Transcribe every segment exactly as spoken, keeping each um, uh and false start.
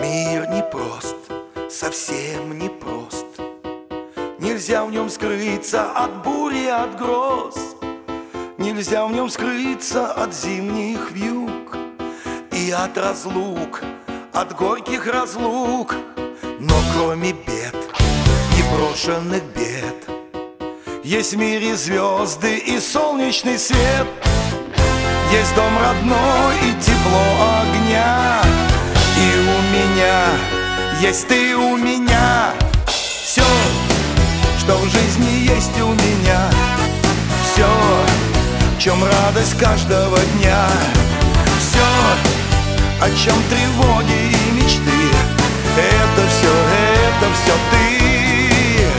Мир непрост, совсем непрост. Нельзя в нем скрыться от бури, от гроз. Нельзя в нем скрыться от зимних вьюг и от разлук, от горьких разлук. Но кроме бед, непрошенных бед, есть в мире звезды и солнечный свет. Есть дом родной и тепло огня. И у меня есть ты у меня. Все, что в жизни есть у меня. Все, в чем радость каждого дня. Все, о чем тревоги и мечты. Это все, это все ты.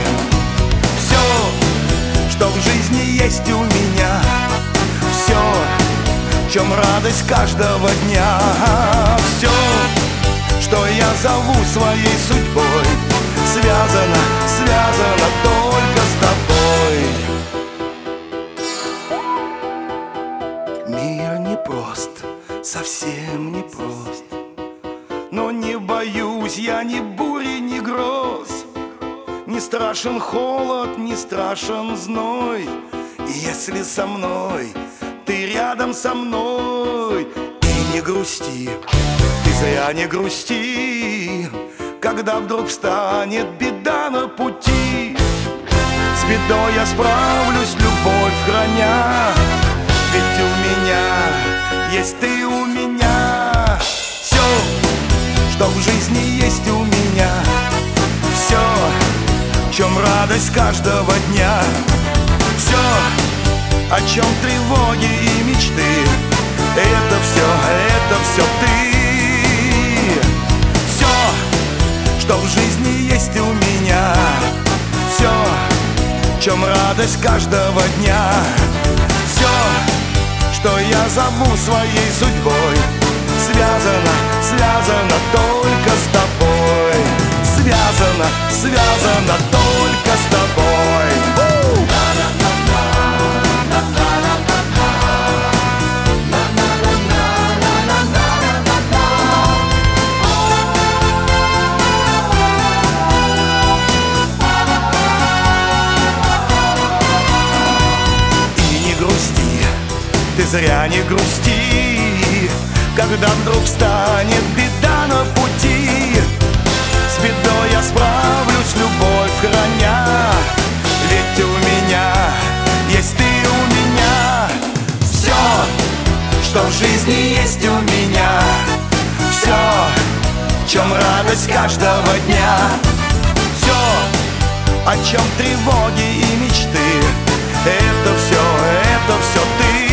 Все, что в жизни есть у меня. Все, в чем радость каждого дня. Все, что я зову своей судьбой, связано, связано только с тобой. Мир непрост, совсем непрост. Но не боюсь я ни бури, ни гроз. Не страшен холод, не страшен зной. Если со мной, ты рядом со мной. И не грусти, ты зря не грусти, когда вдруг встанет беда на пути. С бедой я справлюсь, любовь храня. Ведь у меня есть ты у меня. Все, что в жизни есть у меня. Все, в чем радость каждого дня. Все, о чем тревоги и мечты. Это все, это все ты. Все, что в жизни есть у меня. Все, в чем радость каждого дня. Все, что я зову своей судьбой, связано, связано только с тобой. Связано, связано только с тобой. Ты зря не грусти, когда вдруг встанет беда на пути. С бедой я справлюсь, любовь храня. Ведь у меня есть ты у меня. Все, что в жизни есть у меня. Все, в чем радость каждого дня. Все, о чем тревоги и мечты. Это все, это все ты.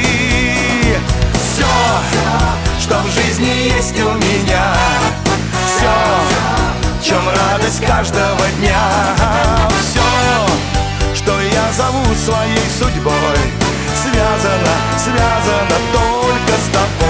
Все, что в жизни есть у меня. Все, в чем радость каждого дня. Все, что я зову своей судьбой, связано, связано только с тобой.